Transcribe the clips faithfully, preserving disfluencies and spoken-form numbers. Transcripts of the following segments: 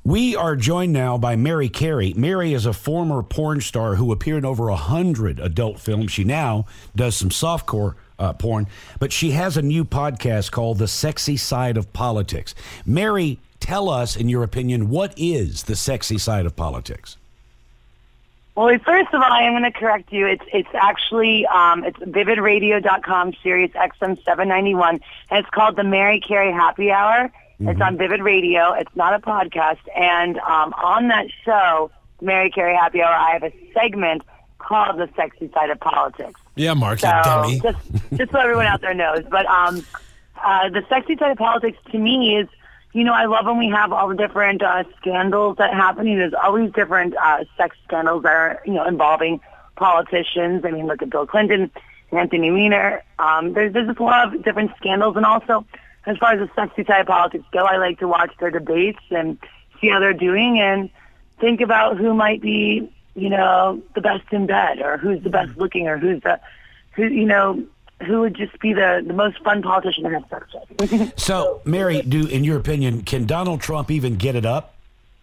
We are joined now by Mary Carey. Mary is a former porn star who appeared in over a hundred adult films. She now does some softcore uh, porn, but she has a new podcast called The Sexy Side of Politics. Mary, tell us, in your opinion, what is the sexy side of politics? Well, first of all, I am going to correct you. It's it's actually um, it's vivid radio dot com, Sirius X M seven ninety-one, and it's called the Mary Carey Happy Hour. Mm-hmm. It's on Vivid Radio. It's not a podcast. And um, on that show, Mary Carey Happy Hour, I have a segment called The Sexy Side of Politics. Yeah, Mark, so, you dummy. Just, just so everyone out there knows. But um, uh, the sexy side of politics, to me, is, you know, I love when we have all the different uh, scandals that happen. You know, there's always different uh, sex scandals that are, you know, involving politicians. I mean, look at Bill Clinton, Anthony Weiner. Um, there's, there's just a lot of different scandals. And also, as far as the sexy side of politics go, I like to watch their debates and see how they're doing and think about who might be, you know, the best in bed, or who's the best looking, or who's the, who, you know, who would just be the, the most fun politician to have sex with. So, Mary, do in your opinion, can Donald Trump even get it up?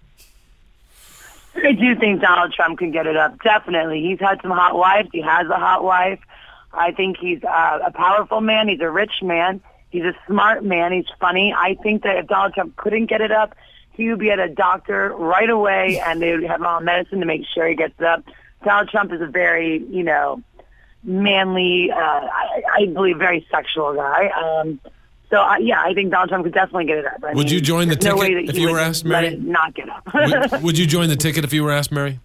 I do think Donald Trump can get it up, definitely. He's had some hot wives. He has a hot wife. I think he's uh, a powerful man. He's a rich man. He's a smart man. He's funny. I think that if Donald Trump couldn't get it up, he would be at a doctor right away, and they would have all medicine to make sure he gets it up. Donald Trump is a very, you know, manly, uh, I, I believe, very sexual guy. Um, so, uh, yeah, I think Donald Trump could definitely get it up. I would mean, you join the ticket no if you were asked, Mary? Let it not get up. would, would you join the ticket if you were asked, Mary?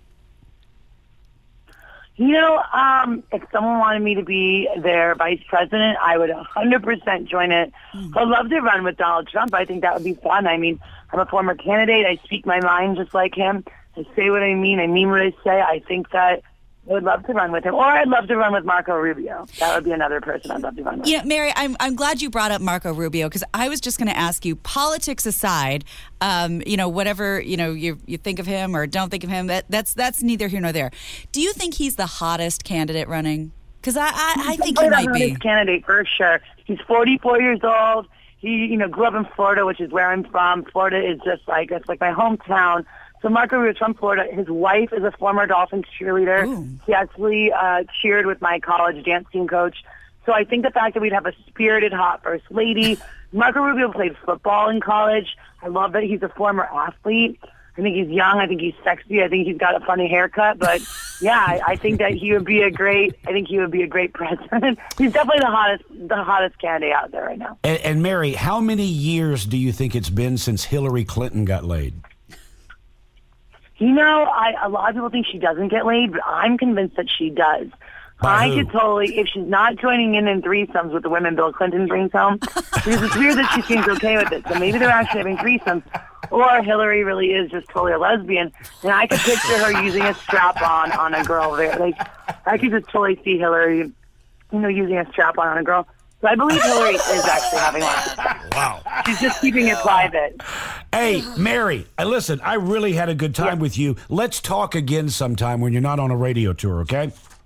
You know, um, if someone wanted me to be their vice president, I would one hundred percent join it. Mm. I'd love to run with Donald Trump. I think that would be fun. I mean, I'm a former candidate. I speak my mind just like him. I say what I mean. I mean what I say. I think that I would love to run with him. Or I'd love to run with Marco Rubio. That would be another person I'd love to run with. Yeah, Mary, I'm I'm glad you brought up Marco Rubio, because I was just going to ask you, politics aside, um, you know, whatever, you know, you you think of him or don't think of him, that that's that's neither here nor there. Do you think he's the hottest candidate running? Because I, I, I think he might be. He's the hottest candidate for sure. He's forty-four years old. He, you know, grew up in Florida, which is where I'm from. Florida is just like, it's like my hometown. So Marco Rubio is from Florida. His wife is a former Dolphins cheerleader. Ooh. He actually uh, cheered with my college dance team coach. So I think the fact that we'd have a spirited, hot first lady. Marco Rubio played football in college. I love that he's a former athlete. I think he's young. I think he's sexy. I think he's got a funny haircut. But yeah, I, I think that he would be a great. I think he would be a great president. He's definitely the hottest, the hottest candidate out there right now. And, and Mary, how many years do you think it's been since Hillary Clinton got laid? You know, I, a lot of people think she doesn't get laid, but I'm convinced that she does. By I who? could totally, if she's not joining in in threesomes with the women Bill Clinton brings home, because it's weird that she seems okay with it. So maybe they're actually having threesomes, or Hillary really is just totally a lesbian. And I could picture her using a strap-on on a girl there. Like, I could just totally see Hillary, you know, using a strap-on on a girl. So I believe Hillary is actually having lots of sex. Wow. She's just keeping it private. Hey, Mary, I listen, I really had a good time Yeah. with you. Let's talk again sometime when you're not on a radio tour, okay?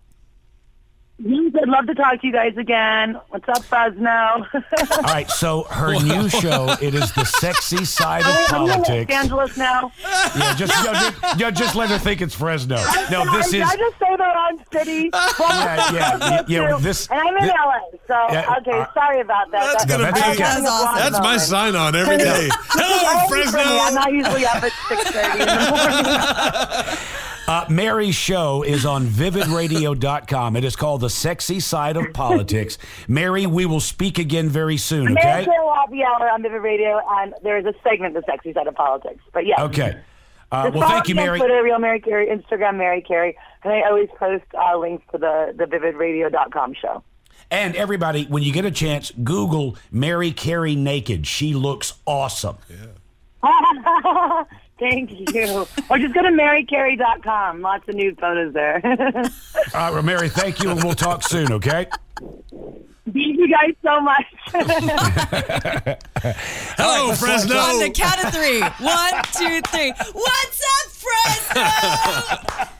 Yes, I'd love to talk to you guys again. What's up, Fresno? All right, so her new show, it is The Sexy Side of I'm in Los Politics. Angeles now. Yeah, just, you know, just, you know, just let her think it's Fresno. No, Sorry, this did is... I just say the wrong city? Yeah, yeah, yeah, yeah, this- and I'm in this- L A, so, Yeah, okay, uh, sorry about that. That's gonna that's be. okay. That's awesome. That's my sign-on every day. Hello, Fresno. I'm not usually up at six thirty in the morning. Uh, Mary's show is on vivid radio dot com. It is called The Sexy Side of Politics. Mary, we will speak again very soon, okay? Mary Carey Happy Hour on Vivid Radio, and there is a segment, The Sexy Side of Politics. But yeah. Okay. Uh, Just well, follow thank you, me on Mary. Twitter, Real Mary Carey, Instagram, Mary Carey, and I always post uh, links to the, the vivid radio dot com show. And everybody, when you get a chance, Google Mary Carey naked. She looks awesome. Thank you. Or just go to Mary Carey dot com. Lots of nude photos there. All right, Mary, thank you, and we'll talk soon, okay? Thank you guys so much. Hello, Fresno. On the count of three. One, two, three. What's up, Fresno?